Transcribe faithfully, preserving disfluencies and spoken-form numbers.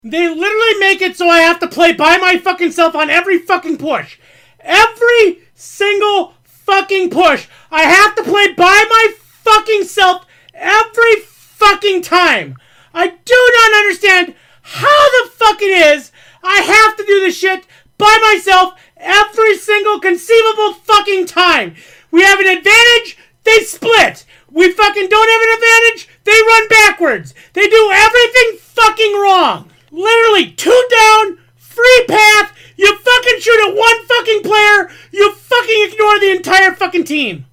They literally make it so I have to play by my fucking self on every fucking push. Every single fucking push. I have to play by my fucking self every fucking time. I do not understand how the fuck it is I have to do this shit by myself every single conceivable fucking time. We have an advantage, they split. We fucking don't have an advantage, they run backwards. They do everything fucking wrong. Literally, two down, free path, you fucking shoot at one fucking player, you fucking ignore the entire fucking team.